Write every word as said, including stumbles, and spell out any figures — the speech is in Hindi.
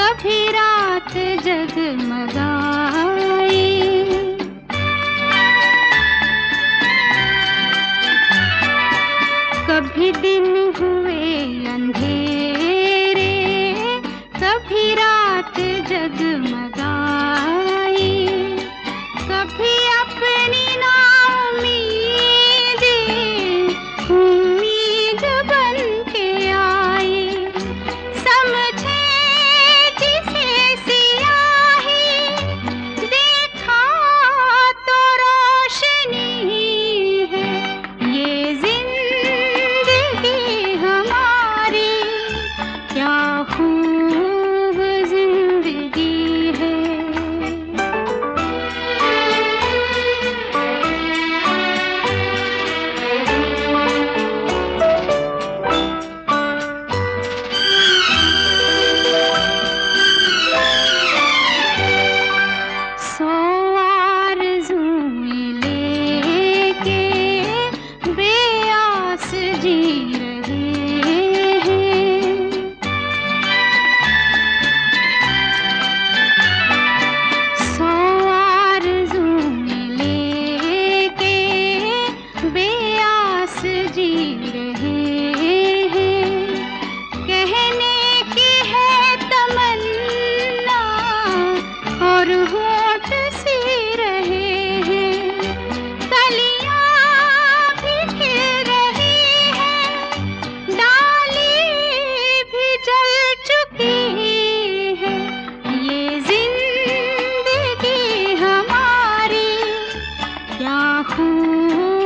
कभी रात जगमगाए। कभी दिन हुए अंधेरे, कभी रात जगमगाई, कभी अपनी नाउम्मीदें उम्मीद बन के आई। समझे जिसे सियाही, देखा तो रोशनी है। ये जिंदगी हमारी क्या खूब जिंदगी है। सौ आरज़ूएं लेके बेआस जी रहे हैं। सौ आरज़ूएं लेके बेआस जी रहे हैं। कहने की है तमन्ना और होठ सी रहे हैं। कलियां भी खिल रही हैं, डाली भी जल चुकी है। ये जिंदगी हमारी क्या खूब